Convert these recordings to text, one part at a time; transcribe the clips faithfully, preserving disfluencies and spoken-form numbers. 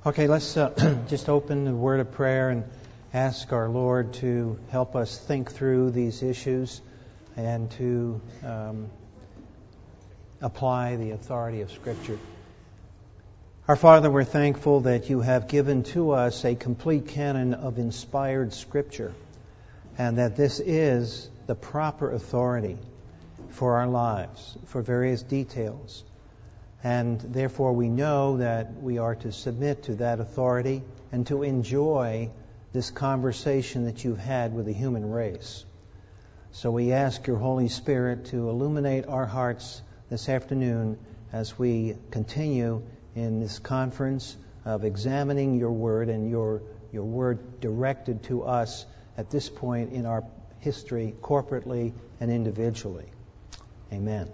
Okay, let's uh, just open the word of prayer and ask our Lord to help us think through these issues and to um, apply the authority of Scripture. Our Father, we're thankful that you have given to us a complete canon of inspired Scripture, and that this is the proper authority for our lives, for various details. And therefore we know that we are to submit to that authority and to enjoy this conversation that you've had with the human race. So we ask your Holy Spirit to illuminate our hearts this afternoon as we continue in this conference of examining your word and your, your word directed to us at this point in our history, corporately and individually. Amen.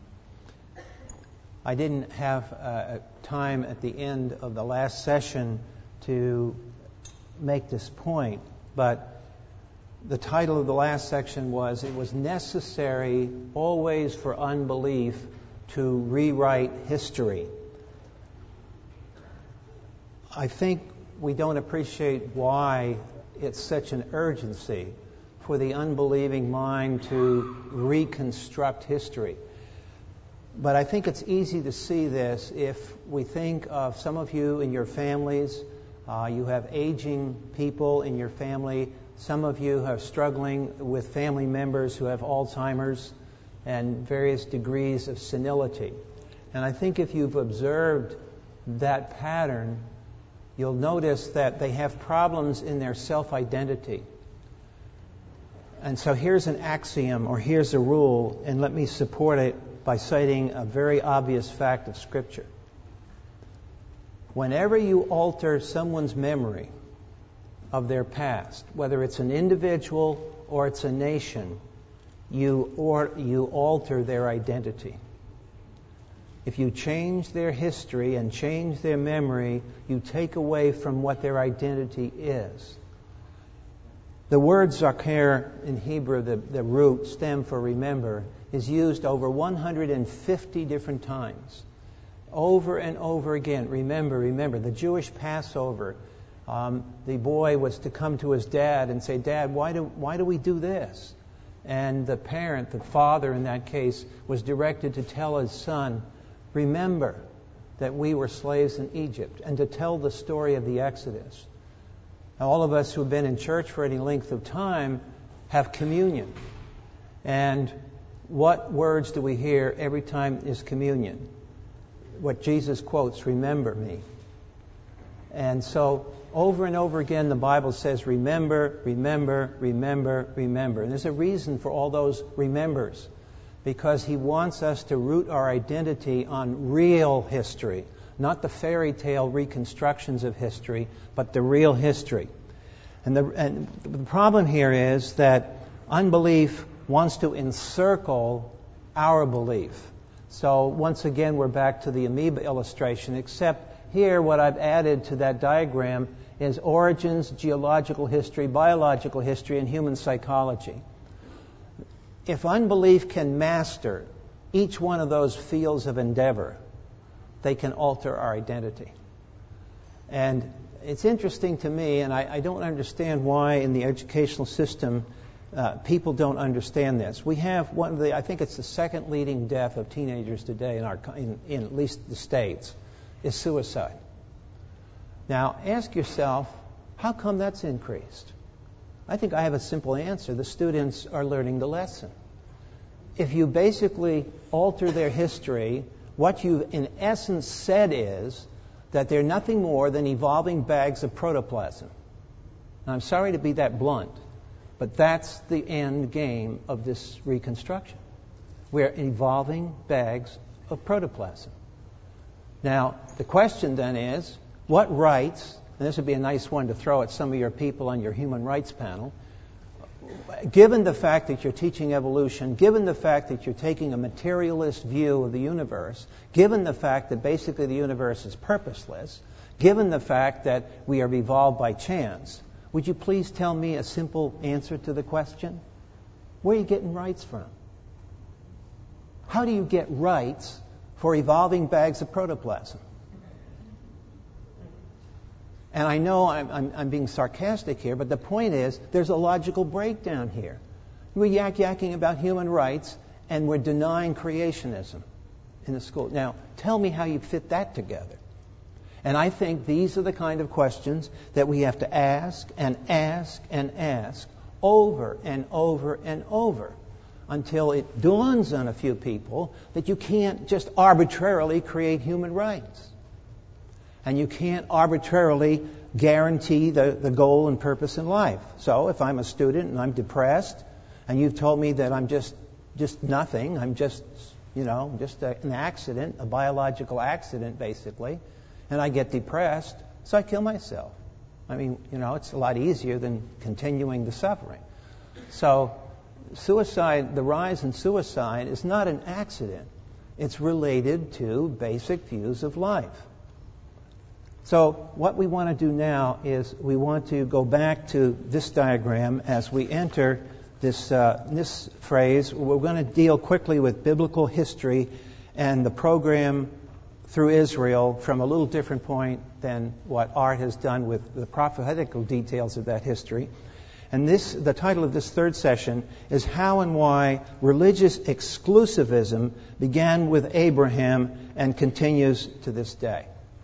I didn't have uh, time at the end of the last session to make this point, but the title of the last section was, "It was necessary always for unbelief to rewrite history." I think we don't appreciate why it's such an urgency for the unbelieving mind to reconstruct history. But I think it's easy to see this if we think of some of you in your families. Uh, you have aging people in your family. Some of you are struggling with family members who have Alzheimer's and various degrees of senility. And I think if you've observed that pattern, you'll notice that they have problems in their self-identity. And so here's an axiom, or here's a rule, and let me support it by citing a very obvious fact of Scripture. Whenever you alter someone's memory of their past, whether it's an individual or it's a nation, you or you alter their identity. If you change their history and change their memory, you take away from what their identity is. The word zakir in Hebrew, the, the root stem for remember, is used over one hundred fifty different times. Over and over again. Remember, remember. The Jewish Passover, um, the boy was to come to his dad and say, "Dad, why do, why do we do this?" And the parent, the father in that case, was directed to tell his son, "Remember that we were slaves in Egypt," and to tell the story of the Exodus. Now, all of us who have been in church for any length of time have communion. And what words do we hear every time there's communion? What Jesus quotes, "Remember me." And so, over and over again, the Bible says, remember, remember, remember, remember. And there's a reason for all those remembers. Because He wants us to root our identity on real history. Not the fairy tale reconstructions of history, but the real history. And the, and the problem here is that unbelief wants to encircle our belief. So once again, we're back to the amoeba illustration, except here what I've added to that diagram is origins, geological history, biological history, and human psychology. If unbelief can master each one of those fields of endeavor, they can alter our identity. And it's interesting to me, and I, I don't understand why in the educational system uh, people don't understand this. We have one of the, I think it's the second leading death of teenagers today in our, in, in at least the States, is suicide. Now, ask yourself, how come that's increased? I think I have a simple answer. The students are learning the lesson. If you basically alter their history, what you've in essence said is that they're nothing more than evolving bags of protoplasm. Now, I'm sorry to be that blunt, but that's the end game of this reconstruction. We're evolving bags of protoplasm. Now, the question then is, what rights, and this would be a nice one to throw at some of your people on your human rights panel, given the fact that you're teaching evolution, given the fact that you're taking a materialist view of the universe, given the fact that basically the universe is purposeless, given the fact that we are evolved by chance, would you please tell me a simple answer to the question? Where are you getting rights from? How do you get rights for evolving bags of protoplasm? And I know I'm, I'm, I'm being sarcastic here, but the point is there's a logical breakdown here. We're yak-yakking about human rights, and we're denying creationism in the school. Now, tell me how you fit that together. And I think these are the kind of questions that we have to ask and ask and ask over and over and over until it dawns on a few people that you can't just arbitrarily create human rights. And you can't arbitrarily guarantee the, the goal and purpose in life. So if I'm a student and I'm depressed, and you've told me that I'm just just nothing, I'm just, you know, just a, an accident, a biological accident, basically, and I get depressed, so I kill myself. I mean, you know, it's a lot easier than continuing the suffering. So suicide, the rise in suicide is not an accident. It's related to basic views of life. So what we want to do now is we want to go back to this diagram as we enter this, uh, this phrase. We're going to deal quickly with biblical history and the program through Israel from a little different point than what Art has done with the prophetical details of that history. And this, the title of this third session is How and Why Religious Exclusivism Began with Abraham and Continues to this day.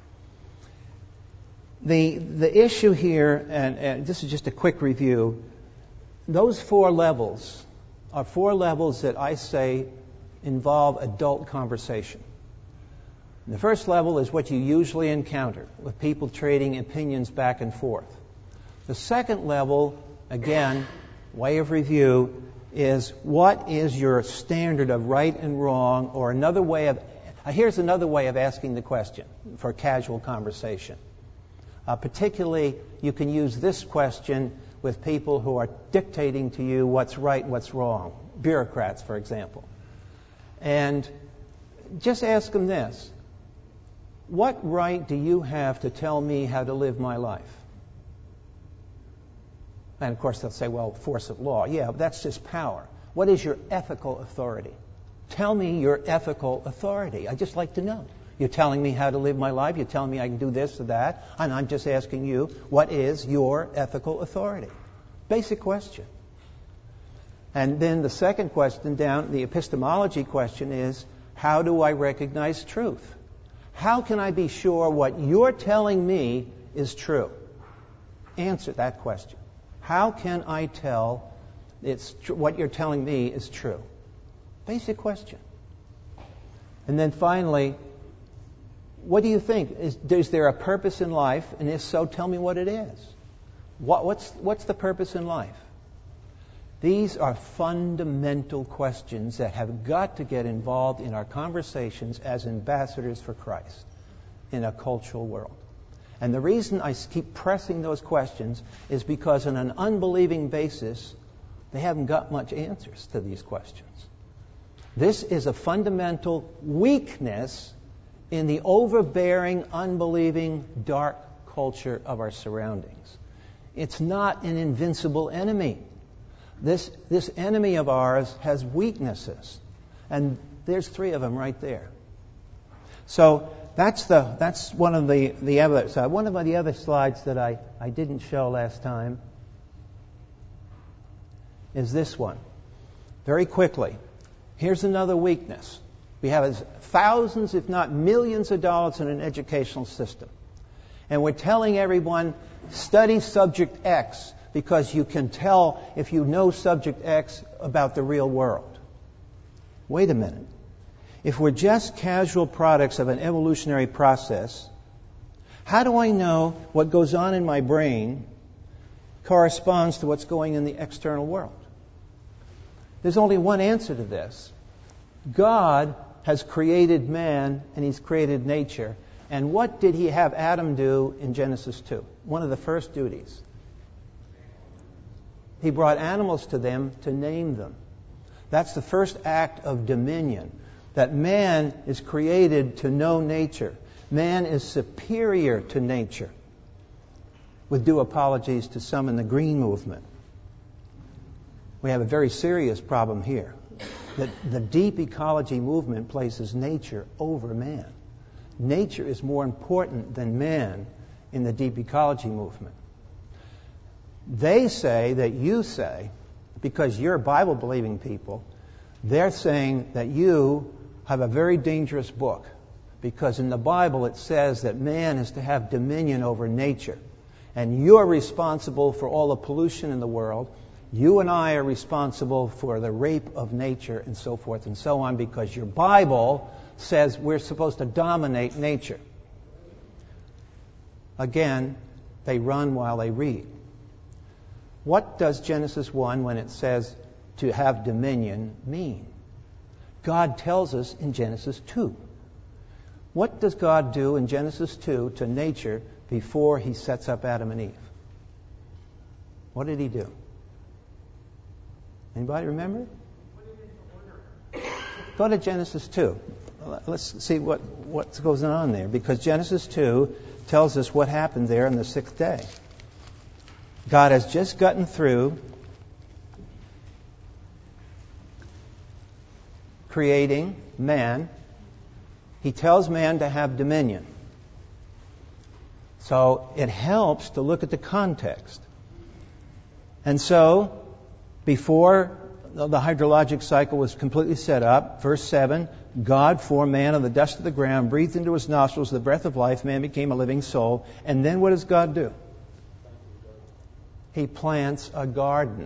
The, the issue here, and, and this is just a quick review, those four levels are four levels that I say involve adult conversation. The first level is what you usually encounter, with people trading opinions back and forth. The second level, again, way of review, is what is your standard of right and wrong, or another way of, uh, here's another way of asking the question for casual conversation. Uh, particularly, you can use this question with people who are dictating to you what's right and what's wrong, bureaucrats, for example. And just ask them this. What right do you have to tell me how to live my life? And of course they'll say, well, force of law. Yeah, but that's just power. What is your ethical authority? Tell me your ethical authority. I'd just like to know. You're telling me how to live my life. You're telling me I can do this or that. And I'm just asking you, what is your ethical authority? Basic question. And then the second question down, the epistemology question is, how do I recognize truth? How can I be sure what you're telling me is true? Answer that question. How can I tell it's tr- what you're telling me is true? Basic question. And then finally, what do you think? Is, is there a purpose in life? And if so, tell me what it is. What, what's, what's the purpose in life? These are fundamental questions that have got to get involved in our conversations as ambassadors for Christ in a cultural world. And the reason I keep pressing those questions is because on an unbelieving basis, they haven't got much answers to these questions. This is a fundamental weakness in the overbearing, unbelieving, dark culture of our surroundings. It's not an invincible enemy. This, this enemy of ours has weaknesses. And there's three of them right there. So that's the that's one of the, the other so one of the other slides that I, I didn't show last time is this one. Very quickly. Here's another weakness. We have thousands, if not millions of dollars in an educational system. And we're telling everyone, study subject X, because you can tell if you know subject X about the real world. Wait a minute. If we're just casual products of an evolutionary process, how do I know what goes on in my brain corresponds to what's going in the external world? There's only one answer to this. God has created man and He's created nature. And what did He have Adam do in Genesis two? One of the first duties. He brought animals to them to name them. That's the first act of dominion. That man is created to know nature. Man is superior to nature. With due apologies to some in the Green Movement. We have a very serious problem here. That the deep ecology movement places nature over man. Nature is more important than man in the deep ecology movement. They say that you say, because you're Bible-believing people, they're saying that you have a very dangerous book, because in the Bible it says that man is to have dominion over nature. And you're responsible for all the pollution in the world. You and I are responsible for the rape of nature and so forth and so on, because your Bible says we're supposed to dominate nature. Again, they run while they read. What does Genesis one, when it says to have dominion, mean? God tells us in Genesis two. What does God do in Genesis two to nature before he sets up Adam and Eve? What did he do? Anybody remember? Go to Genesis two. Let's see what, what goes on there, because Genesis two tells us what happened there on the sixth day. God has just gotten through creating man. He tells man to have dominion. So it helps to look at the context. And so, before the hydrologic cycle was completely set up, verse seven, God formed man of the dust of the ground, breathed into his nostrils the breath of life, man became a living soul. And then what does God do? He plants a garden.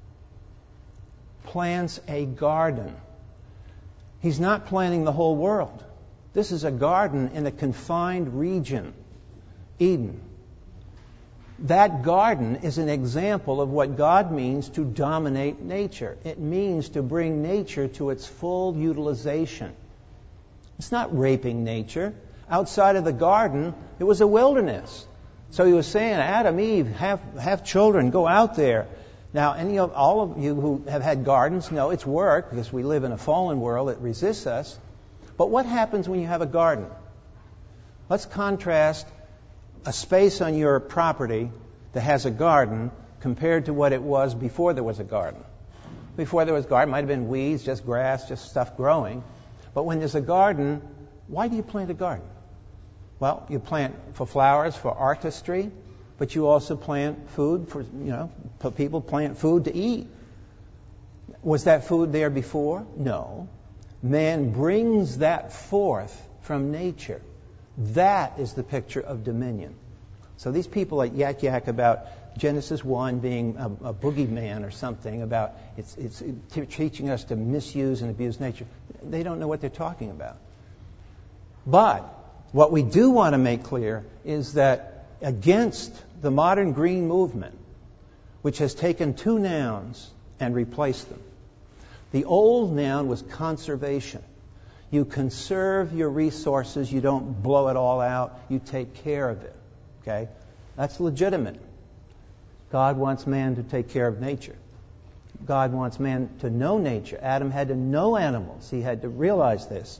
Plants a garden. He's not planting the whole world. This is a garden in a confined region, Eden. That garden is an example of what God means to dominate nature. It means to bring nature to its full utilization. It's not raping nature. Outside of the garden, it was a wilderness. So he was saying, Adam, Eve, have, have children, go out there. Now, any of all of you who have had gardens know it's work, because we live in a fallen world that resists us. But what happens when you have a garden? Let's contrast a space on your property that has a garden compared to what it was before there was a garden. Before there was a garden, it might have been weeds, just grass, just stuff growing. But when there's a garden, why do you plant a garden? Well, you plant for flowers, for artistry, but you also plant food for, you know, people plant food to eat. Was that food there before? No. Man brings that forth from nature. That is the picture of dominion. So these people that yak yak about Genesis one being a, a boogeyman or something, about it's, it's teaching us to misuse and abuse nature, they don't know what they're talking about. But what we do want to make clear is that against the modern green movement, which has taken two nouns and replaced them, the old noun was conservation. You conserve your resources. You don't blow it all out. You take care of it. Okay? That's legitimate. God wants man to take care of nature. God wants man to know nature. Adam had to know animals. He had to realize this.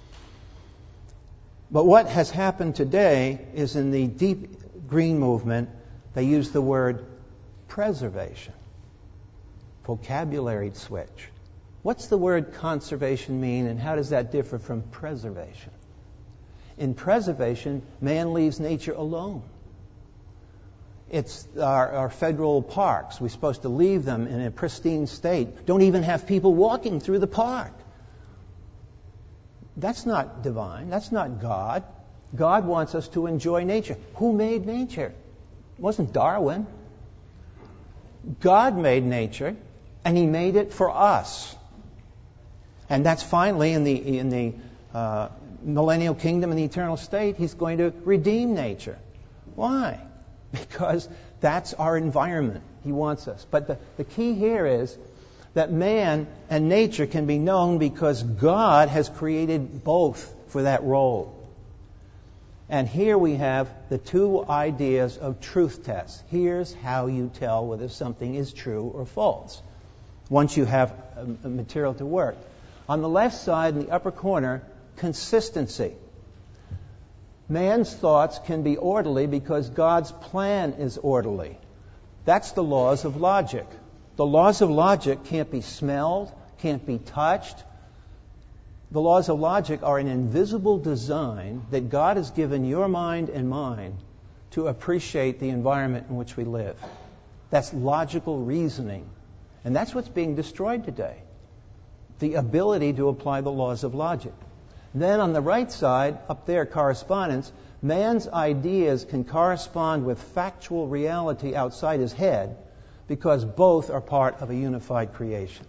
But what has happened today is in the deep green movement, they use the word preservation. Vocabulary switch. What's the word conservation mean, and how does that differ from preservation? In preservation, man leaves nature alone. It's our, our federal parks. We're supposed to leave them in a pristine state. Don't even have people walking through the park. That's not divine. That's not God. God wants us to enjoy nature. Who made nature? It wasn't Darwin. God made nature, and He made it for us. And that's finally in the in the uh, millennial kingdom, in the eternal state, He's going to redeem nature. Why? Because that's our environment. He wants us. But the, the key here is that man and nature can be known because God has created both for that role. And here we have the two ideas of truth tests. Here's how you tell whether something is true or false, once you have a, a material to work. On the left side, in the upper corner, consistency. Man's thoughts can be orderly because God's plan is orderly. That's the laws of logic. The laws of logic can't be smelled, can't be touched. The laws of logic are an invisible design that God has given your mind and mine to appreciate the environment in which we live. That's logical reasoning. And that's what's being destroyed today. The ability to apply the laws of logic. Then on the right side, up there, correspondence, man's ideas can correspond with factual reality outside his head because both are part of a unified creation.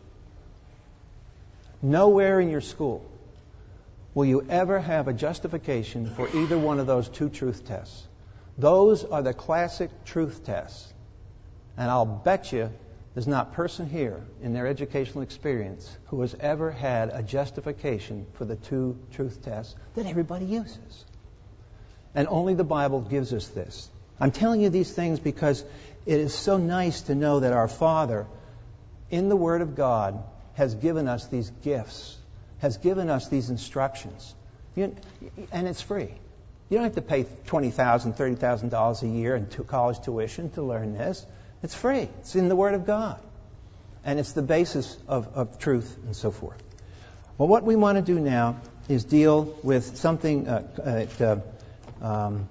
Nowhere in your school will you ever have a justification for either one of those two truth tests. Those are the classic truth tests. And I'll bet you there's not a person here in their educational experience who has ever had a justification for the two truth tests that everybody uses. And only the Bible gives us this. I'm telling you these things because it is so nice to know that our Father, in the Word of God, has given us these gifts, has given us these instructions. You, and it's free. You don't have to pay twenty thousand dollars, thirty thousand dollars a year in college tuition to learn this. It's free. It's in the Word of God. And it's the basis of, of truth and so forth. Well, what we want to do now is deal with something uh, uh, um,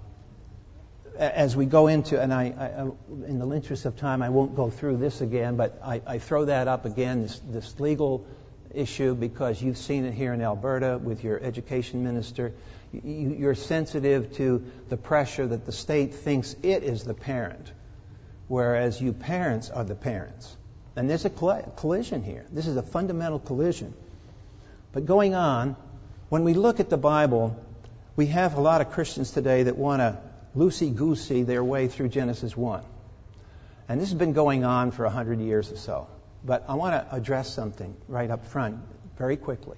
as we go into, and I, I, in the interest of time, I won't go through this again, but I, I throw that up again, this, this legal issue, because you've seen it here in Alberta with your education minister. You, you're sensitive to the pressure that the state thinks it is the parent, whereas you parents are the parents. And there's a collision here. This is a fundamental collision. But going on, when we look at the Bible, we have a lot of Christians today that want to loosey-goosey their way through Genesis one. And this has been going on for a hundred years or so. But I want to address something right up front very quickly.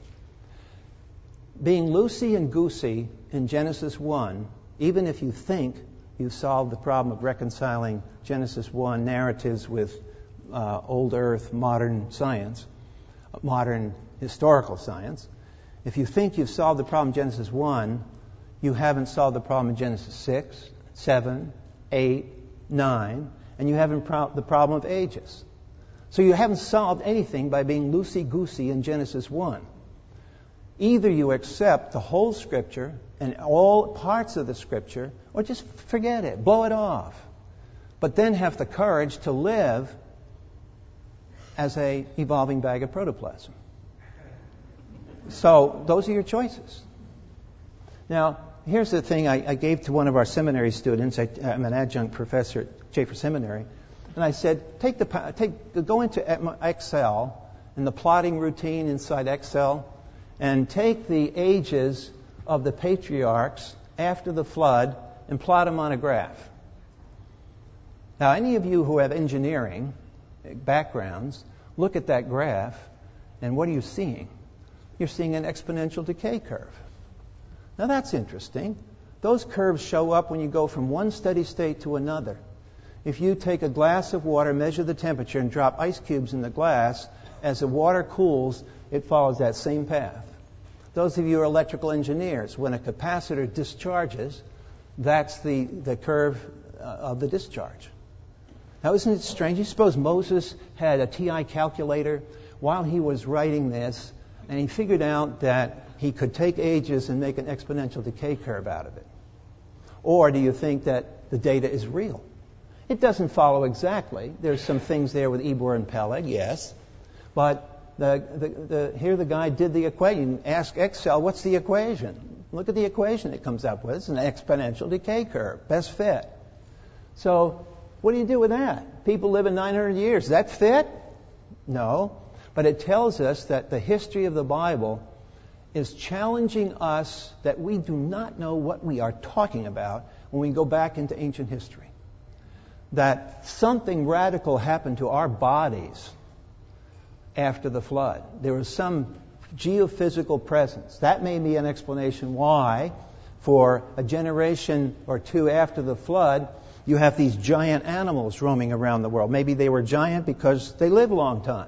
Being loosey and goosey in Genesis one, even if you think you've solved the problem of reconciling Genesis one narratives with uh, old earth, modern science, modern historical science, if you think you've solved the problem in Genesis one, you haven't solved the problem in Genesis six, seven, eight, nine, and you haven't pro- the problem of ages. So you haven't solved anything by being loosey-goosey in Genesis one. Either you accept the whole Scripture and all parts of the Scripture, or just forget it, blow it off. But then have the courage to live as a evolving bag of protoplasm. So those are your choices. Now, here's the thing I, I gave to one of our seminary students. I, I'm an adjunct professor at Schaeffer Seminary. And I said, take the take go into Excel and the plotting routine inside Excel and take the ages of the patriarchs after the flood and plot them on a graph. Now, any of you who have engineering backgrounds, look at that graph, and what are you seeing? You're seeing an exponential decay curve. Now, that's interesting. Those curves show up when you go from one steady state to another. If you take a glass of water, measure the temperature, and drop ice cubes in the glass, as the water cools, it follows that same path. Those of you who are electrical engineers, when a capacitor discharges, that's the, the curve uh, of the discharge. Now, isn't it strange? You suppose Moses had a T I calculator while he was writing this, and he figured out that he could take ages and make an exponential decay curve out of it. Or do you think that the data is real? It doesn't follow exactly. There's some things there with Ebor and Peleg, yes. But the, the, the, here the guy did the equation. Ask Excel, what's the equation? Look at the equation it comes up with. It's an exponential decay curve. Best fit. So what do you do with that? People live in nine hundred years. Does that fit? No. But it tells us that the history of the Bible is challenging us that we do not know what we are talking about when we go back into ancient history. That something radical happened to our bodies after the flood. There was some geophysical presence. That may be an explanation why, for a generation or two after the flood, you have these giant animals roaming around the world. Maybe they were giant because they lived a long time.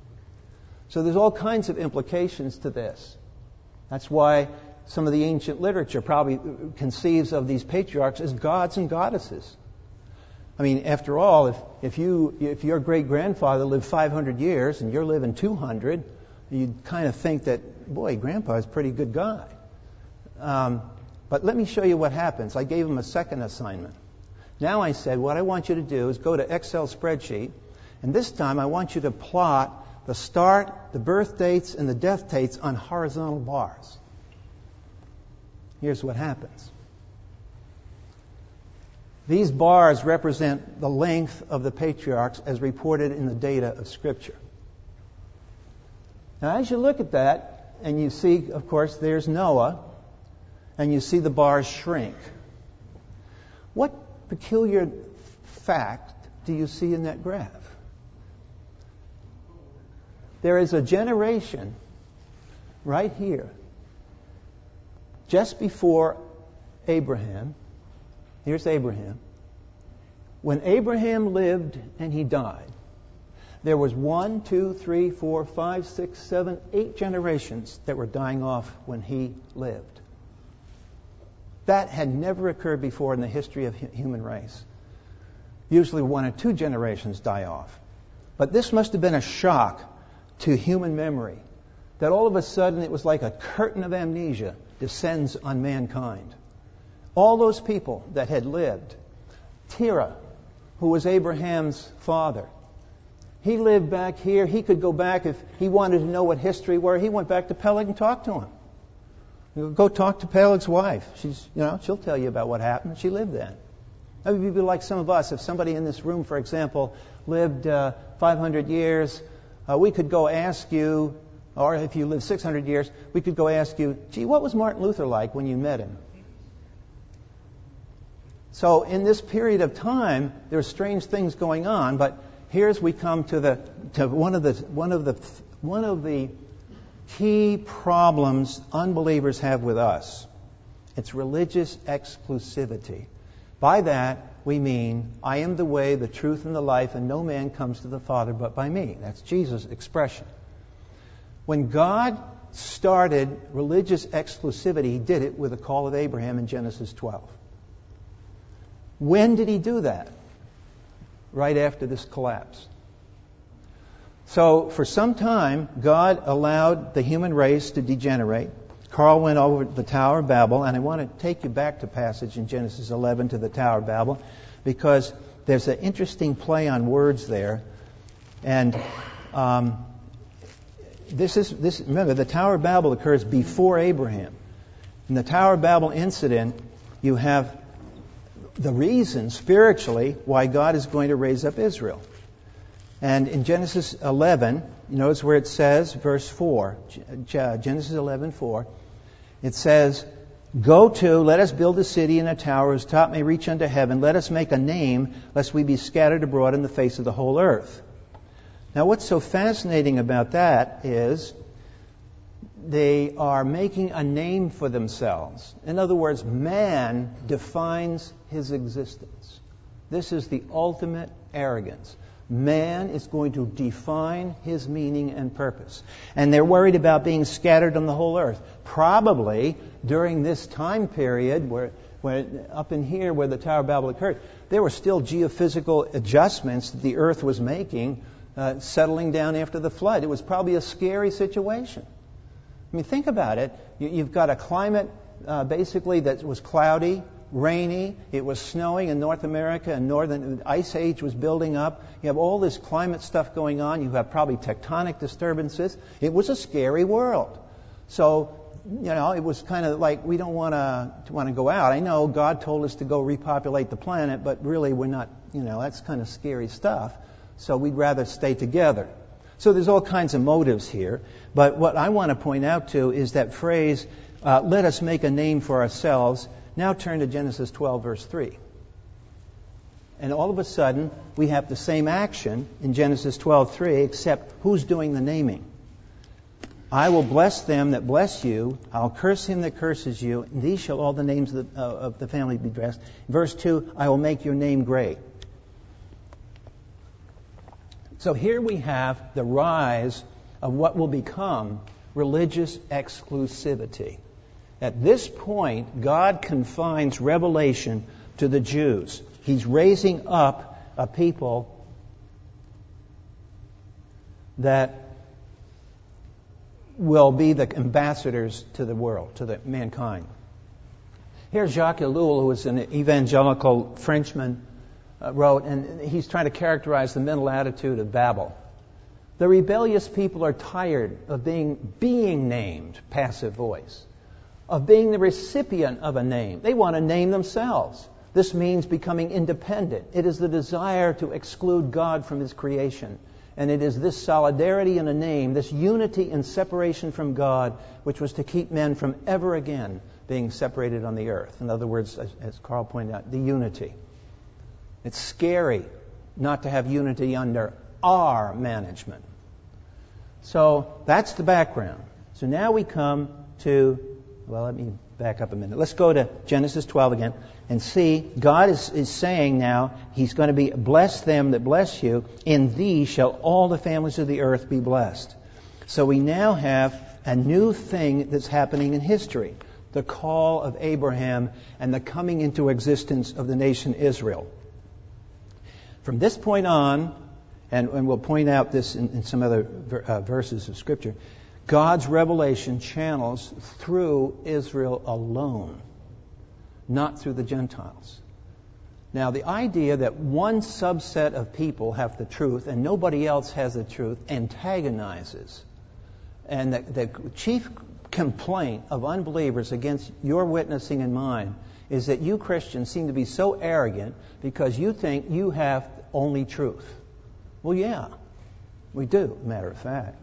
So there's all kinds of implications to this. That's why some of the ancient literature probably conceives of these patriarchs as gods and goddesses. I mean, after all, if, if you if your great-grandfather lived five hundred years and you're living two hundred, you'd kind of think that, boy, Grandpa is a pretty good guy. Um, but let me show you what happens. I gave him a second assignment. Now I said, what I want you to do is go to Excel spreadsheet, and this time I want you to plot the start, the birth dates, and the death dates on horizontal bars. Here's what happens. These bars represent the length of the patriarchs as reported in the data of Scripture. Now, as you look at that, and you see, of course, there's Noah, and you see the bars shrink. What peculiar fact do you see in that graph? There is a generation right here, just before Abraham. Here's Abraham. When Abraham lived and he died, there was one, two, three, four, five, six, seven, eight generations that were dying off when he lived. That had never occurred before in the history of the human race. Usually one or two generations die off. But this must have been a shock to human memory, that all of a sudden it was like a curtain of amnesia descends on mankind. All those people that had lived, Terah, who was Abraham's father, he lived back here. He could go back if he wanted to know what history were. He went back to Peleg and talked to him. You go talk to Peleg's wife. She's, you know, she'll tell you about what happened. She lived then. That would be like some of us. If somebody in this room, for example, lived uh, five hundred years, uh, we could go ask you, or if you lived six hundred years, we could go ask you, gee, what was Martin Luther like when you met him? So in this period of time, there are strange things going on, but here's we come to the to one of the one of the one of the key problems unbelievers have with us. It's religious exclusivity. By that we mean, I am the way, the truth, and the life, and no man comes to the Father but by me. That's Jesus' expression. When God started religious exclusivity, He did it with the call of Abraham in Genesis twelve. When did He do that? Right after this collapse. So for some time, God allowed the human race to degenerate. Carl went over the Tower of Babel, and I want to take you back to passage in Genesis eleven to the Tower of Babel, because there's an interesting play on words there. And um, this is this. Remember, the Tower of Babel occurs before Abraham. In the Tower of Babel incident, you have the reason spiritually why God is going to raise up Israel. And in Genesis eleven, you notice where it says, verse four, Genesis eleven four, it says, "Go to, let us build a city and a tower whose top may reach unto heaven. Let us make a name, lest we be scattered abroad in the face of the whole earth." Now what's so fascinating about that is they are making a name for themselves. In other words, man defines his existence. This is the ultimate arrogance. Man is going to define his meaning and purpose. And they're worried about being scattered on the whole earth. Probably during this time period, where, where up in here where the Tower of Babel occurred, there were still geophysical adjustments that the earth was making, uh, settling down after the flood. It was probably a scary situation. I mean, think about it. You, you've got a climate uh, basically that was cloudy, rainy. It was snowing in North America, and northern the ice age was building up. You have all this climate stuff going on. You have probably tectonic disturbances. It was a scary world. So, you know, it was kind of like we don't want to want to go out. I know God told us to go repopulate the planet, but really we're not. You know, that's kind of scary stuff. So we'd rather stay together. So there's all kinds of motives here. But what I want to point out to is that phrase, uh, "Let us make a name for ourselves." Now turn to Genesis twelve, verse three. And all of a sudden, we have the same action in Genesis twelve three, except who's doing the naming? "I will bless them that bless you. I'll curse him that curses you. And these shall all the names of the, uh, of the family be blessed." Verse two, "I will make your name great." So here we have the rise of what will become religious exclusivity. At this point, God confines revelation to the Jews. He's raising up a people that will be the ambassadors to the world, to the mankind. Here Jacques Ellul, who was an evangelical Frenchman, uh, wrote, and he's trying to characterize the mental attitude of Babel. The rebellious people are tired of being being named, passive voice, of being the recipient of a name. They want to name themselves. This means becoming independent. It is the desire to exclude God from His creation. And it is this solidarity in a name, this unity in separation from God, which was to keep men from ever again being separated on the earth. In other words, as Carl pointed out, the unity. It's scary not to have unity under our management. So that's the background. So now we come to, well, let me back up a minute. Let's go to Genesis twelve again and see God is, is saying now He's going to be, bless them that bless you. In thee shall all the families of the earth be blessed. So we now have a new thing that's happening in history. The call of Abraham and the coming into existence of the nation Israel. From this point on, and, and we'll point out this in, in some other ver, uh, verses of Scripture, God's revelation channels through Israel alone, not through the Gentiles. Now, the idea that one subset of people have the truth and nobody else has the truth antagonizes. And the, the chief complaint of unbelievers against your witnessing and mine is that you Christians seem to be so arrogant because you think you have only truth. Well, yeah, we do, matter of fact.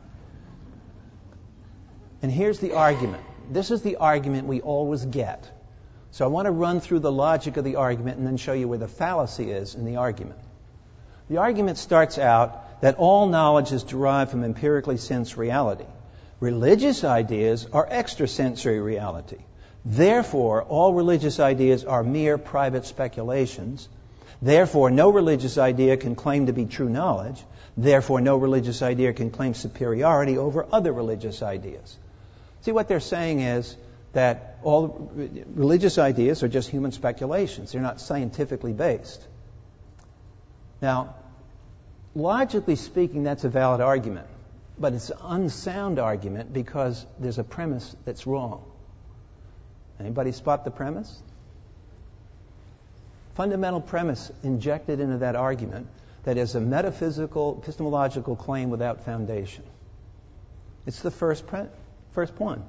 And here's the argument. This is the argument we always get. So I want to run through the logic of the argument and then show you where the fallacy is in the argument. The argument starts out that all knowledge is derived from empirically sensed reality. Religious ideas are extrasensory reality. Therefore, all religious ideas are mere private speculations. Therefore, no religious idea can claim to be true knowledge. Therefore, no religious idea can claim superiority over other religious ideas. See, what they're saying is that all religious ideas are just human speculations. They're not scientifically based. Now, logically speaking, that's a valid argument. But it's an unsound argument because there's a premise that's wrong. Anybody spot the premise? Fundamental premise injected into that argument that is a metaphysical, epistemological claim without foundation. It's the first pre- first one.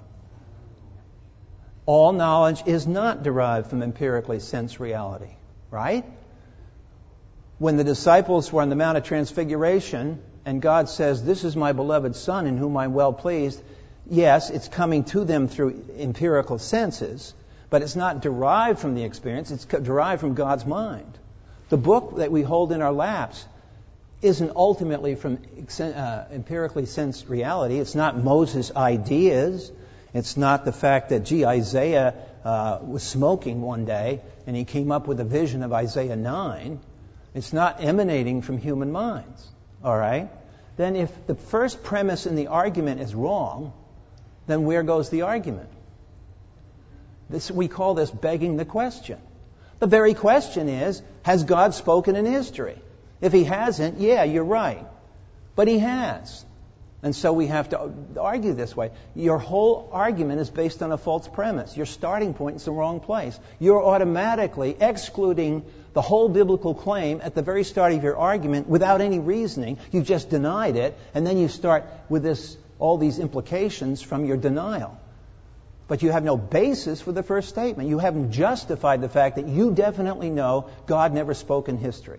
All knowledge is not derived from empirically sensed reality, right? When the disciples were on the Mount of Transfiguration and God says, "This is my beloved Son in whom I'm well pleased," yes, it's coming to them through empirical senses, but it's not derived from the experience. It's derived from God's mind. The book that we hold in our laps isn't ultimately from uh, empirically sensed reality. It's not Moses' ideas. It's not the fact that, gee, Isaiah uh, was smoking one day and he came up with a vision of Isaiah nine. It's not emanating from human minds. All right? Then if the first premise in the argument is wrong, then where goes the argument? This, we call this begging the question. The very question is, has God spoken in history? If He hasn't, yeah, you're right. But He has. And so we have to argue this way. Your whole argument is based on a false premise. Your starting point is the wrong place. You're automatically excluding the whole biblical claim at the very start of your argument without any reasoning. You just denied it, and then you start with this, all these implications from your denial. But you have no basis for the first statement. You haven't justified the fact that you definitely know God never spoke in history.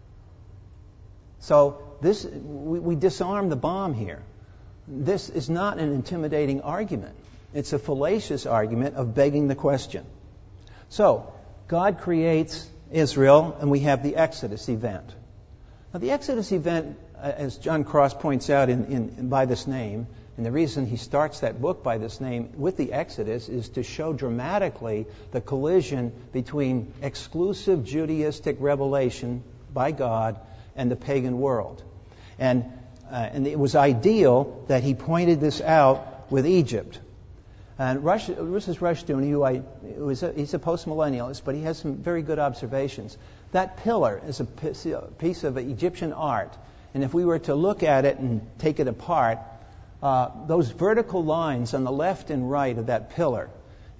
So this, we, we disarm the bomb here. This is not an intimidating argument. It's a fallacious argument of begging the question. So, God creates Israel, and we have the Exodus event. Now, the Exodus event, as John Cross points out in, in, by this name, and the reason he starts that book by this name with the Exodus is to show dramatically the collision between exclusive Judaistic revelation by God and the pagan world. And Uh, and it was ideal that he pointed this out with Egypt. And Rush, Russes Rushdoony, who I, who is a, he's a post-millennialist, but he has some very good observations. That pillar is a piece of Egyptian art. And if we were to look at it and take it apart, uh, those vertical lines on the left and right of that pillar,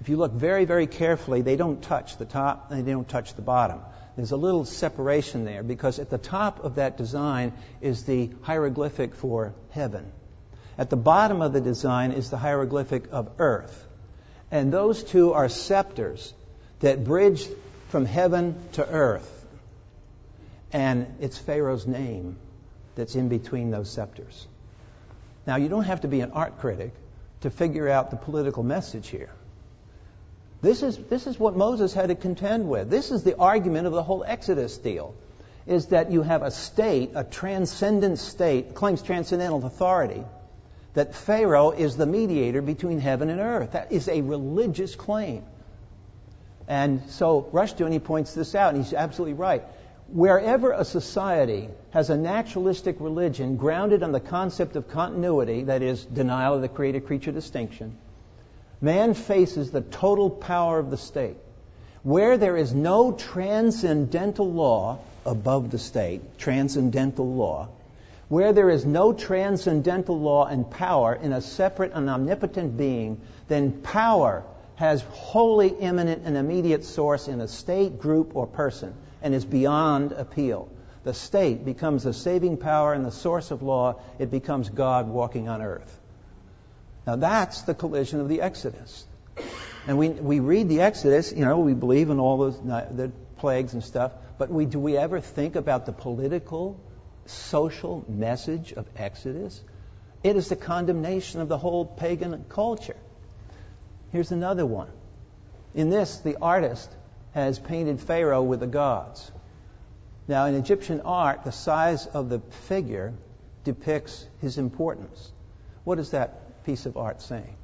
If you look very, very carefully, they don't touch the top and they don't touch the bottom. There's a little separation there because at the top of that design is the hieroglyphic for heaven. At the bottom of the design is the hieroglyphic of earth. And those two are scepters that bridge from heaven to earth. And it's Pharaoh's name that's in between those scepters. Now, you don't have to be an art critic to figure out the political message here. This is, this is what Moses had to contend with. This is the argument of the whole Exodus deal, is that you have a state, a transcendent state, claims transcendental authority, that Pharaoh is the mediator between heaven and earth. That is a religious claim. And so Rushdoony points this out, and he's absolutely right. Wherever a society has a naturalistic religion grounded on the concept of continuity, that is, denial of the creator-creature distinction, man faces the total power of the state. Where there is no transcendental law above the state, transcendental law, where there is no transcendental law and power in a separate and omnipotent being, then power has wholly immanent and immediate source in a state, group, or person, and is beyond appeal. The state becomes the saving power and the source of law. It becomes God walking on earth. Now that's the collision of the Exodus. And we we read the Exodus, you know, we believe in all those the plagues and stuff, but we do we ever think about the political, social message of Exodus? It is the condemnation of the whole pagan culture. Here's another one. In this, the artist has painted Pharaoh with the gods. Now, in Egyptian art, the size of the figure depicts his importance. What is that piece of art saying?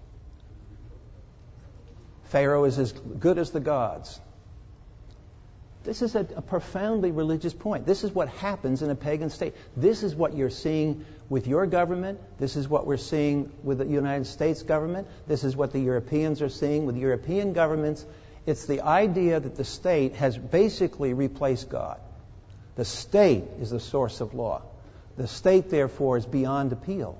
Pharaoh is as good as the gods. This is a, a profoundly religious point. This is what happens in a pagan state. This is what you're seeing with your government. This is what we're seeing with the United States government. This is what the Europeans are seeing with European governments. It's the idea that the state has basically replaced God. The state is the source of law. The state, therefore, is beyond appeal.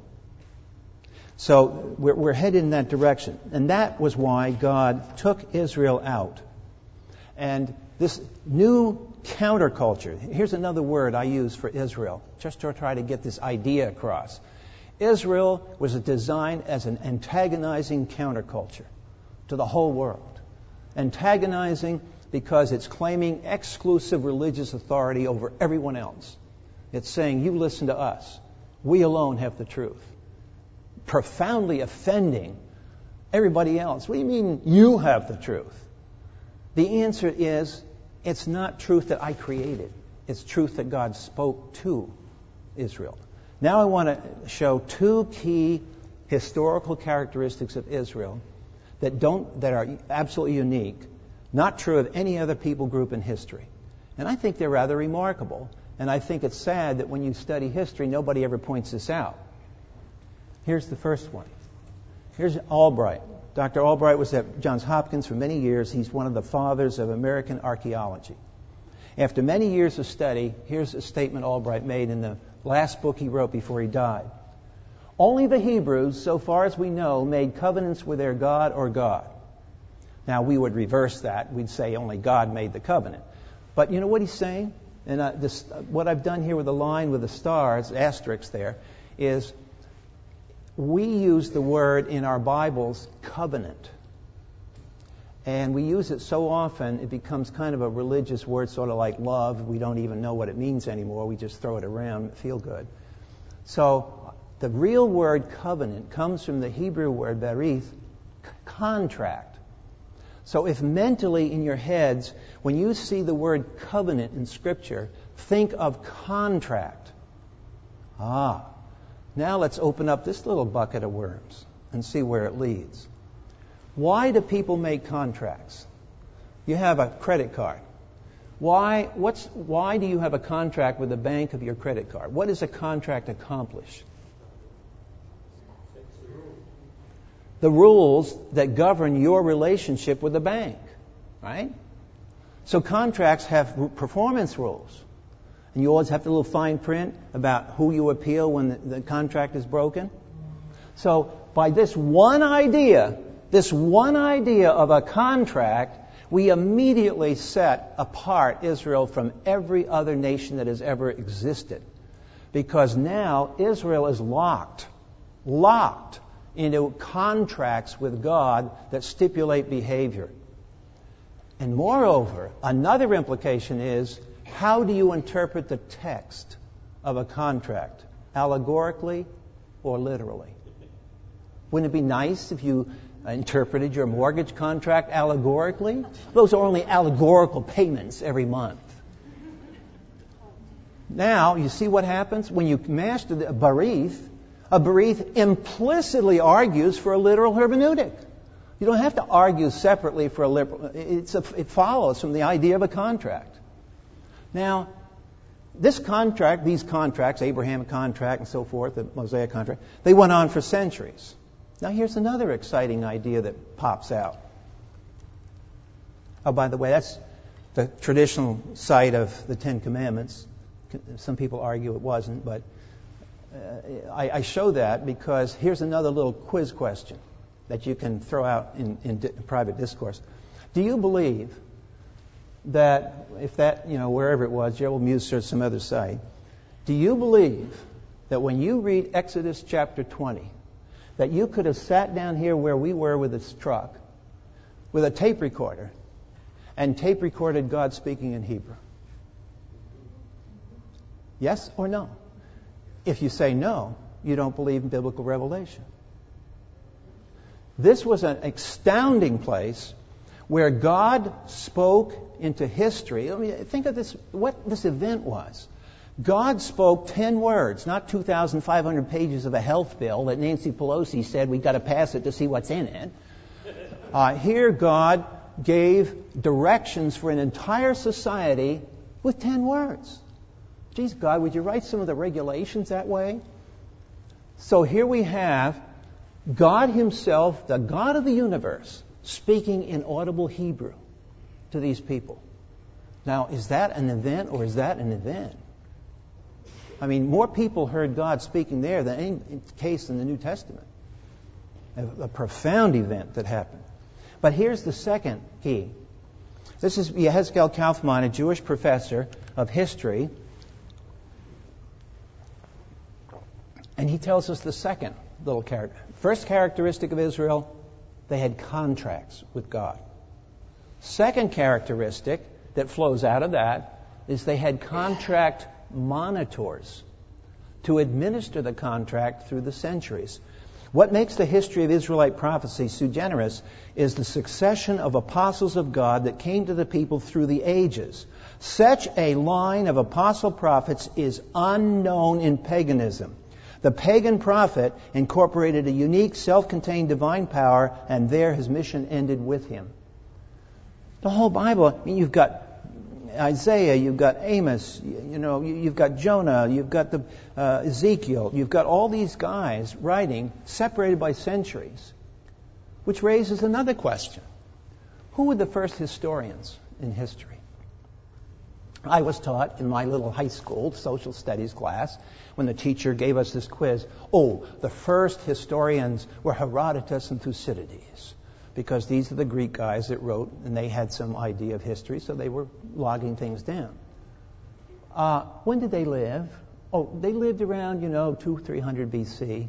So we're, we're headed in that direction. And that was why God took Israel out. And this new counterculture, here's another word I use for Israel, just to try to get this idea across. Israel was designed as an antagonizing counterculture to the whole world. Antagonizing because it's claiming exclusive religious authority over everyone else. It's saying, you listen to us. We alone have the truth. Profoundly offending everybody else. What do you mean you have the truth? The answer is, it's not truth that I created. It's truth that God spoke to Israel. Now I want to show two key historical characteristics of Israel that don't that are absolutely unique, not true of any other people group in history. And I think they're rather remarkable. And I think it's sad that when you study history, nobody ever points this out. Here's the first one. Here's Albright. Doctor Albright was at Johns Hopkins for many years. He's one of the fathers of American archaeology. After many years of study, here's a statement Albright made in the last book he wrote before he died. Only the Hebrews, so far as we know, made covenants with their God or God. Now, we would reverse that. We'd say only God made the covenant. But you know what he's saying? And uh, this, uh, what I've done here with the line with the stars, asterisks there, is we use the word in our Bibles, covenant. And we use it so often, it becomes kind of a religious word, sort of like love. We don't even know what it means anymore. We just throw it around and feel good. So the real word covenant comes from the Hebrew word berith, contract. So if mentally in your heads, when you see the word covenant in Scripture, think of contract. Ah, now let's open up this little bucket of worms and see where it leads. Why do people make contracts? You have a credit card. Why, what's, why do you have a contract with the bank of your credit card? What does a contract accomplish? The rules that govern your relationship with the bank, right? So contracts have performance rules. And you always have the little fine print about who you appeal when the, the contract is broken. So by this one idea, this one idea of a contract, we immediately set apart Israel from every other nation that has ever existed. Because now Israel is locked, locked into contracts with God that stipulate behavior. And moreover, another implication is, how do you interpret the text of a contract? Allegorically or literally? Wouldn't it be nice if you interpreted your mortgage contract allegorically? Those are only allegorical payments every month. Now, you see what happens? When you master the Barith, a Barith implicitly argues for a literal hermeneutic. You don't have to argue separately for a literal. It's a, it follows from the idea of a contract. Now, this contract, these contracts, Abrahamic contract and so forth, the Mosaic contract, they went on for centuries. Now, here's another exciting idea that pops out. Oh, by the way, that's the traditional site of the Ten Commandments. Some people argue it wasn't, but uh, I, I show that because here's another little quiz question that you can throw out in, in di- private discourse. Do you believe that if that, you know, wherever it was, Gerald Muse or some other site, do you believe that when you read Exodus chapter twenty, that you could have sat down here where we were with this truck with a tape recorder and tape recorded God speaking in Hebrew? Yes or no? If you say no, you don't believe in biblical revelation. This was an astounding place where God spoke into history. I mean, think of this, what this event was. God spoke ten words, not two thousand five hundred pages of a health bill that Nancy Pelosi said we've got to pass it to see what's in it. Uh, here God gave directions for an entire society with ten words. Geez, God, would you write some of the regulations that way? So here we have God himself, the God of the universe, speaking in audible Hebrew to these people. Now, is that an event or is that an event? I mean, more people heard God speaking there than any case in the New Testament. A, a profound event that happened. But here's the second key. This is Yehezkel Kaufman, a Jewish professor of history. And he tells us the second little character. First characteristic of Israel, they had contracts with God. Second characteristic that flows out of that is they had contract monitors to administer the contract through the centuries. What makes the history of Israelite prophecy sui generis is the succession of apostles of God that came to the people through the ages. Such a line of apostle prophets is unknown in paganism. The pagan prophet incorporated a unique, self-contained divine power, and there his mission ended with him. The whole Bible, I mean, you've got Isaiah, you've got Amos, you know, you've got Jonah, you've got the uh, Ezekiel, you've got all these guys writing separated by centuries, which raises another question. Who were the first historians in history? I was taught in my little high school social studies class, when the teacher gave us this quiz, oh, the first historians were Herodotus and Thucydides, because these are the Greek guys that wrote, and they had some idea of history, so they were logging things down. Uh, when did they live? Oh, they lived around, you know, two, three hundred B C.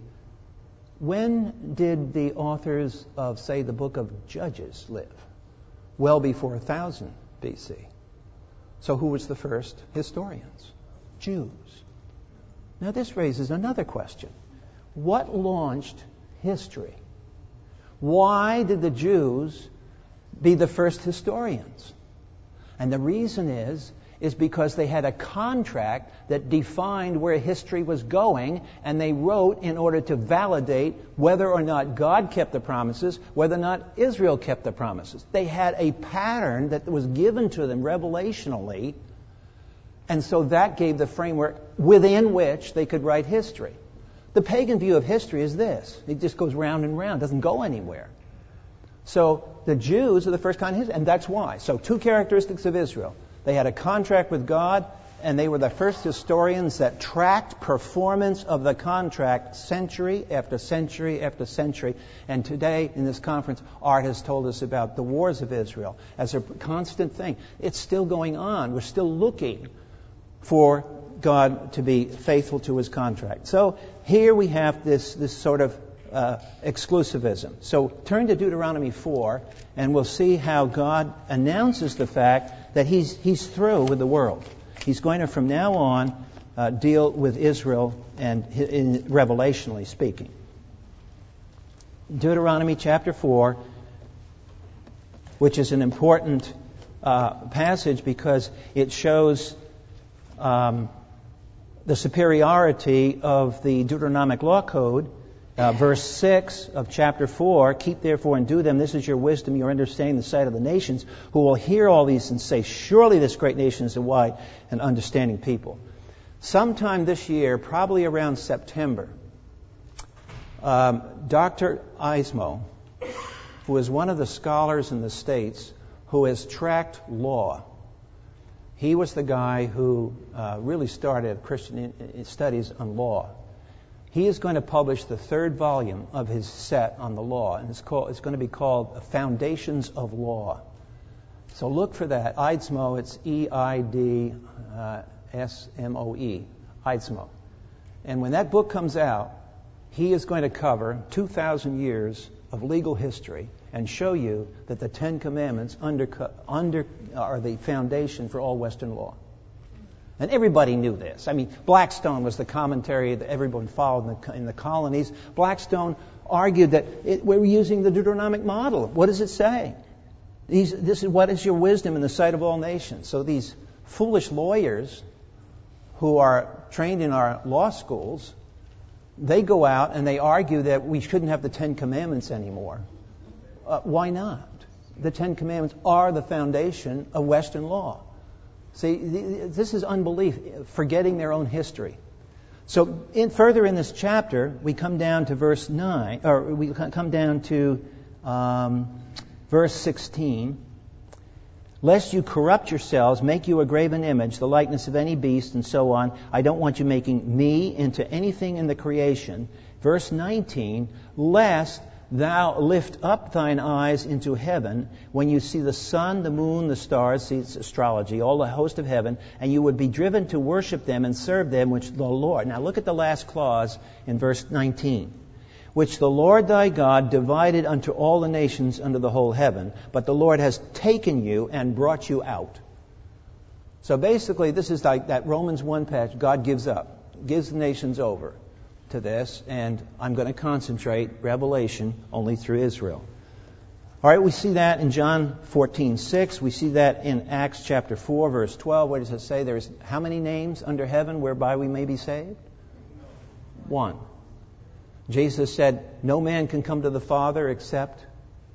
When did the authors of, say, the book of Judges live? Well before one thousand B C. So who was the first historians? Jews. Now this raises another question. What launched history? Why did the Jews be the first historians? And the reason is, is because they had a contract that defined where history was going, and they wrote in order to validate whether or not God kept the promises, whether or not Israel kept the promises. They had a pattern that was given to them revelationally, and so that gave the framework within which they could write history. The pagan view of history is this. It just goes round and round, doesn't go anywhere. So the Jews are the first kind of history, and that's why. So two characteristics of Israel. They had a contract with God, and they were the first historians that tracked performance of the contract century after century after century. And today, in this conference, Art has told us about the wars of Israel as a constant thing. It's still going on. We're still looking for God to be faithful to his contract. So here we have this, this sort of uh, exclusivism. So turn to Deuteronomy four, and we'll see how God announces the fact that he's, he's through with the world. He's going to, from now on, uh, deal with Israel, and in revelationally speaking. Deuteronomy chapter four, which is an important uh, passage because it shows um, the superiority of the Deuteronomic Law Code. Uh, verse six of chapter four, keep therefore and do them. This is your wisdom, your understanding, the sight of the nations, who will hear all these and say, surely this great nation is a wise and understanding people. Sometime this year, probably around September, um, Doctor Eismo, who is one of the scholars in the States who has tracked law, he was the guy who uh, really started Christian studies on law. He is going to publish the third volume of his set on the law, and it's, called, it's going to be called Foundations of Law. So look for that. Eidsmoe, it's E I D S M O E, Eidsmoe. And when that book comes out, he is going to cover two thousand years of legal history and show you that the Ten Commandments under, under, are the foundation for all Western law. And everybody knew this. I mean, Blackstone was the commentary that everyone followed in the, in the colonies. Blackstone argued that it, we're using the Deuteronomic model. What does it say? These, this is what is your wisdom in the sight of all nations. So these foolish lawyers who are trained in our law schools, they go out and they argue that we shouldn't have the Ten Commandments anymore. Uh, why not? The Ten Commandments are the foundation of Western law. See, this is unbelief, forgetting their own history. So, in, further in this chapter, we come down to verse nine, or we come down to um, verse sixteen. Lest you corrupt yourselves, make you a graven image, the likeness of any beast, and so on. I don't want you making me into anything in the creation. Verse nineteen. Lest thou lift up thine eyes into heaven when you see the sun, the moon, the stars, see it's astrology, all the host of heaven, and you would be driven to worship them and serve them, which the Lord. Now look at the last clause in verse nineteen. Which the Lord thy God divided unto all the nations under the whole heaven, but the Lord has taken you and brought you out. So basically, this is like that Romans one passage. God gives up, gives the nations over to this, and I'm going to concentrate Revelation only through Israel. All right, we see that in John fourteen six. We see that in Acts chapter four, verse twelve. Where does it say there's how many names under heaven whereby we may be saved? One. Jesus said, no man can come to the Father except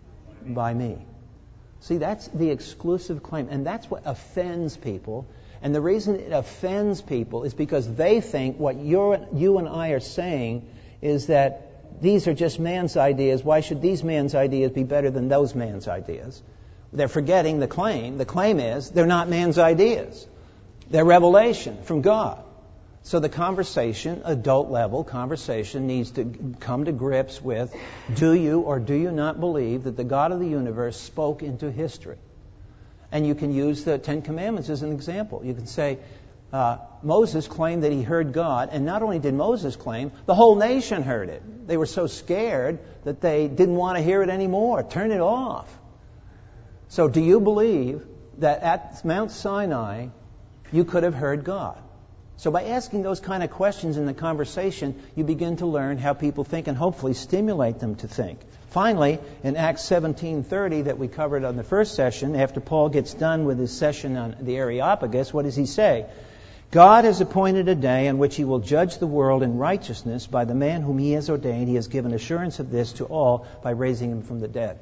by me. See, that's the exclusive claim, and that's what offends people. And the reason it offends people is because they think what you're, you and I are saying is that these are just man's ideas. Why should these man's ideas be better than those man's ideas? They're forgetting the claim. The claim is they're not man's ideas. They're revelation from God. So the conversation, adult level conversation, needs to come to grips with, do you or do you not believe that the God of the universe spoke into history? And you can use the Ten Commandments as an example. You can say, uh, Moses claimed that he heard God, and not only did Moses claim, the whole nation heard it. They were so scared that they didn't want to hear it anymore. Turn it off. So do you believe that at Mount Sinai you could have heard God? So by asking those kind of questions in the conversation, you begin to learn how people think and hopefully stimulate them to think. Finally, in Acts seventeen thirty that we covered on the first session, after Paul gets done with his session on the Areopagus, what does he say? God has appointed a day in which he will judge the world in righteousness by the man whom he has ordained. He has given assurance of this to all by raising him from the dead.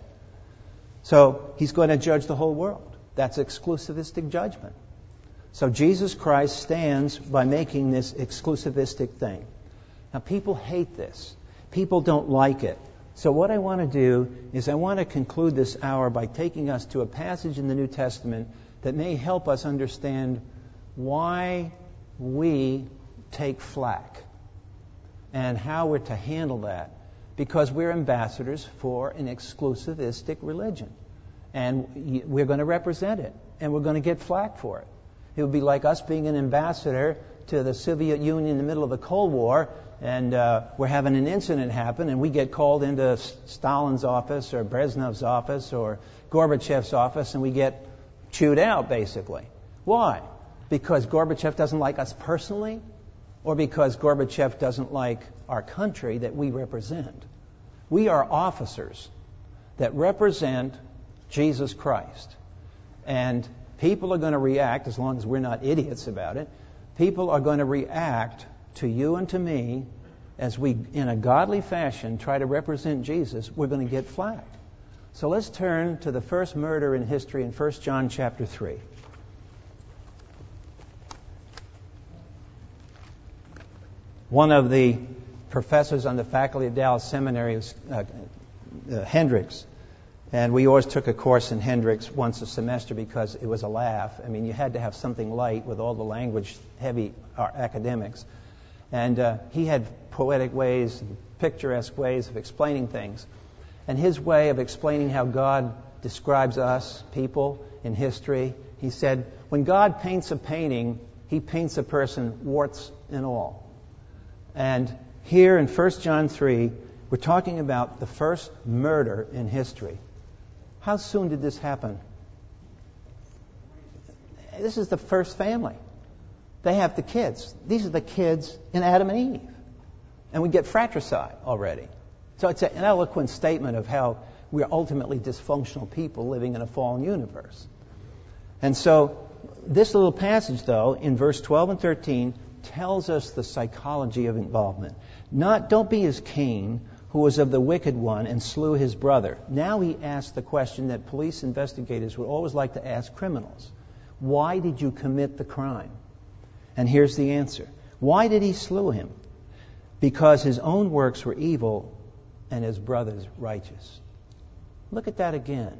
So he's going to judge the whole world. That's exclusivistic judgment. So Jesus Christ stands by making this exclusivistic thing. Now, people hate this. People don't like it. So what I want to do is I want to conclude this hour by taking us to a passage in the New Testament that may help us understand why we take flack and how we're to handle that. Because we're ambassadors for an exclusivistic religion. And we're going to represent it. And we're going to get flack for it. It would be like us being an ambassador to the Soviet Union in the middle of the Cold War, and uh, we're having an incident happen, and we get called into Stalin's office or Brezhnev's office or Gorbachev's office, and we get chewed out, basically. Why? Because Gorbachev doesn't like us personally, or because Gorbachev doesn't like our country that we represent. We are officers that represent Jesus Christ. And people are going to react, as long as we're not idiots about it, people are going to react to you and to me as we, in a godly fashion, try to represent Jesus. We're going to get flack. So let's turn to the first murder in history in First John chapter three. One of the professors on the faculty of Dallas Seminary was uh, uh, Hendricks. And we always took a course in Hendricks once a semester because it was a laugh. I mean, you had to have something light with all the language-heavy uh, academics. And uh, he had poetic ways, picturesque ways of explaining things. And his way of explaining how God describes us, people, in history, he said, when God paints a painting, he paints a person warts and all. And here in First John three, we're talking about the first murder in history. How soon did this happen? This is the first family. They have the kids. These are the kids in Adam and Eve. And we get fratricide already. So it's an eloquent statement of how we're ultimately dysfunctional people living in a fallen universe. And so this little passage, though, in verse twelve and thirteen, tells us the psychology of involvement. Not, don't be as Cain, who was of the wicked one and slew his brother. Now he asks the question that police investigators would always like to ask criminals. Why did you commit the crime? And here's the answer. Why did he slew him? Because his own works were evil and his brother's righteous. Look at that again.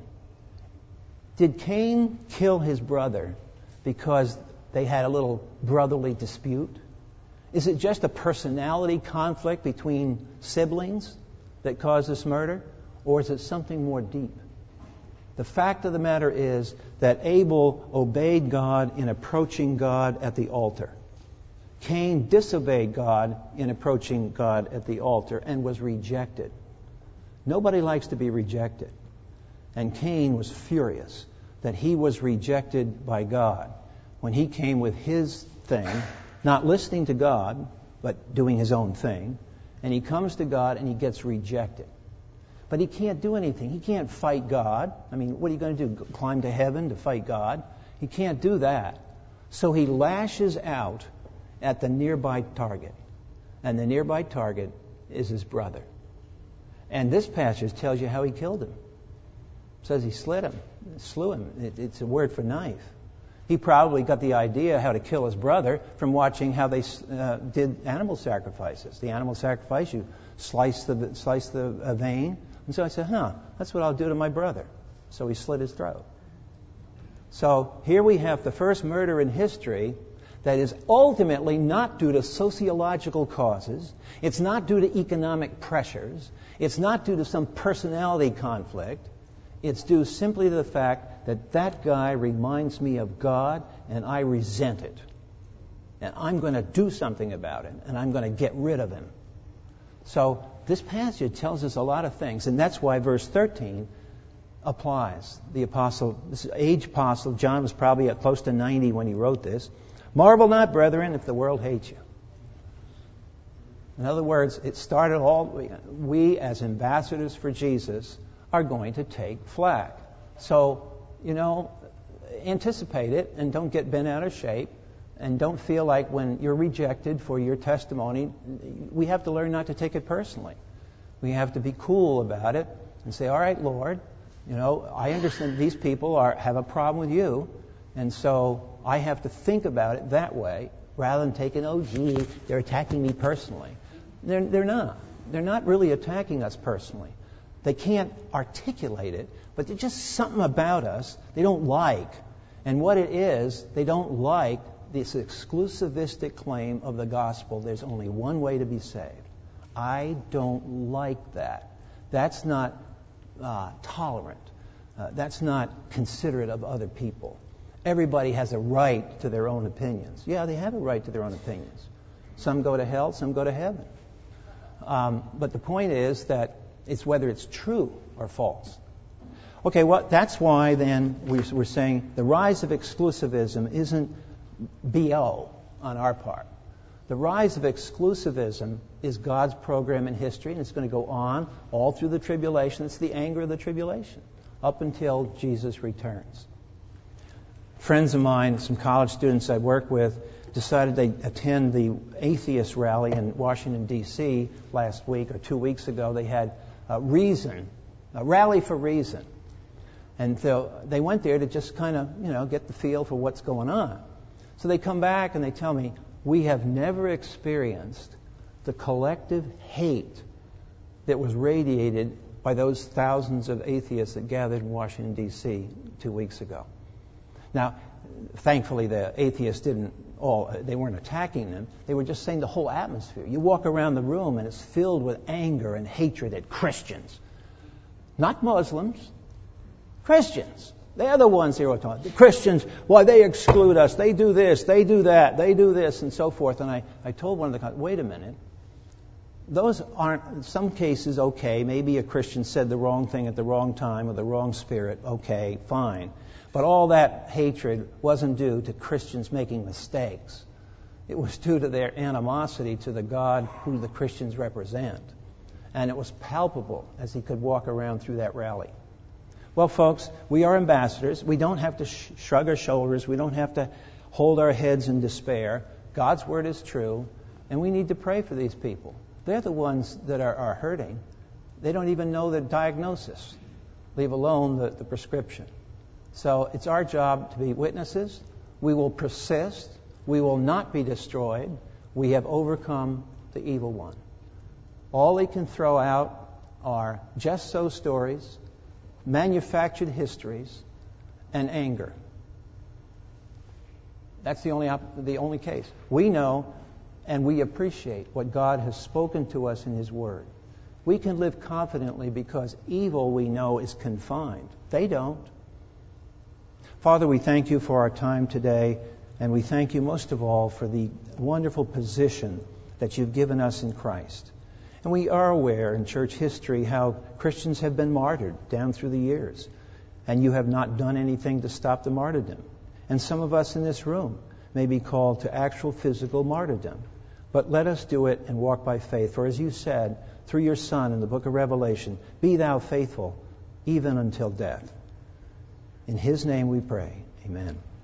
Did Cain kill his brother because they had a little brotherly dispute? Is it just a personality conflict between siblings that caused this murder? Or is it something more deep? The fact of the matter is that Abel obeyed God in approaching God at the altar. Cain disobeyed God in approaching God at the altar and was rejected. Nobody likes to be rejected. And Cain was furious that he was rejected by God when he came with his thing, not listening to God, but doing his own thing. And he comes to God and he gets rejected. But he can't do anything. He can't fight God. I mean, what are you going to do? Climb to heaven to fight God? He can't do that. So he lashes out at the nearby target. And the nearby target is his brother. And this passage tells you how he killed him. It says he slit him, slew him. It, it's a word for knife. He probably got the idea how to kill his brother from watching how they uh, did animal sacrifices. The animal sacrifice, you slice the slice the uh, vein. And so I said, huh, that's what I'll do to my brother. So he slit his throat. So here we have the first murder in history that is ultimately not due to sociological causes. It's not due to economic pressures. It's not due to some personality conflict. It's due simply to the fact that that guy reminds me of God and I resent it. And I'm going to do something about it and I'm going to get rid of him. So this passage tells us a lot of things, and that's why verse thirteen applies. The apostle, this age apostle, John was probably at close to ninety when he wrote this. Marvel not, brethren, if the world hates you. In other words, it started all, we as ambassadors for Jesus are going to take flack. So, you know, anticipate it and don't get bent out of shape. And don't feel like when you're rejected for your testimony, we have to learn not to take it personally. We have to be cool about it and say, all right, Lord, you know, I understand these people are have a problem with you, and so I have to think about it that way rather than taking, oh, gee, they're attacking me personally. They're, they're not. They're not really attacking us personally. They can't articulate it, but there's just something about us they don't like. And what it is, they don't like this exclusivistic claim of the gospel, there's only one way to be saved. I don't like that. That's not uh, tolerant. Uh, that's not considerate of other people. Everybody has a right to their own opinions. Yeah, they have a right to their own opinions. Some go to hell, some go to heaven. Um, but the point is that it's whether it's true or false. Okay, well, that's why then we, we're saying the rise of exclusivism isn't B O on our part. The rise of exclusivism is God's program in history, and it's going to go on all through the tribulation. It's the anger of the tribulation up until Jesus returns. Friends of mine, some college students I work with, decided they'd attend the atheist rally in Washington, D C last week or two weeks ago. They had a reason, a rally for reason. And so they went there to just kind of, you know, get the feel for what's going on. So they come back and they tell me, we have never experienced the collective hate that was radiated by those thousands of atheists that gathered in Washington, D C two weeks ago. Now, thankfully, the atheists didn't all, they weren't attacking them. They were just saying the whole atmosphere. You walk around the room and it's filled with anger and hatred at Christians. Not Muslims, Christians. They're the ones who are talking. The Christians, why, they exclude us. They do this, they do that, they do this, and so forth. And I, I told one of the, wait a minute. Those aren't, in some cases, okay. Maybe a Christian said the wrong thing at the wrong time with the wrong spirit. Okay, fine. But all that hatred wasn't due to Christians making mistakes. It was due to their animosity to the God who the Christians represent. And it was palpable as he could walk around through that rally. Well, folks, we are ambassadors. We don't have to sh- shrug our shoulders. We don't have to hold our heads in despair. God's word is true, and we need to pray for these people. They're the ones that are, are hurting. They don't even know the diagnosis, leave alone the, the prescription. So it's our job to be witnesses. We will persist. We will not be destroyed. We have overcome the evil one. All they can throw out are just so stories, manufactured histories, and anger. That's the only op- the only case. We know and we appreciate what God has spoken to us in His Word. We can live confidently because evil, we know, is confined. They don't. Father, we thank you for our time today, and we thank you most of all for the wonderful position that you've given us in Christ. And we are aware in church history how Christians have been martyred down through the years, and you have not done anything to stop the martyrdom. And some of us in this room may be called to actual physical martyrdom. But let us do it and walk by faith. For as you said through your Son in the book of Revelation, be thou faithful even until death. In His name we pray. Amen.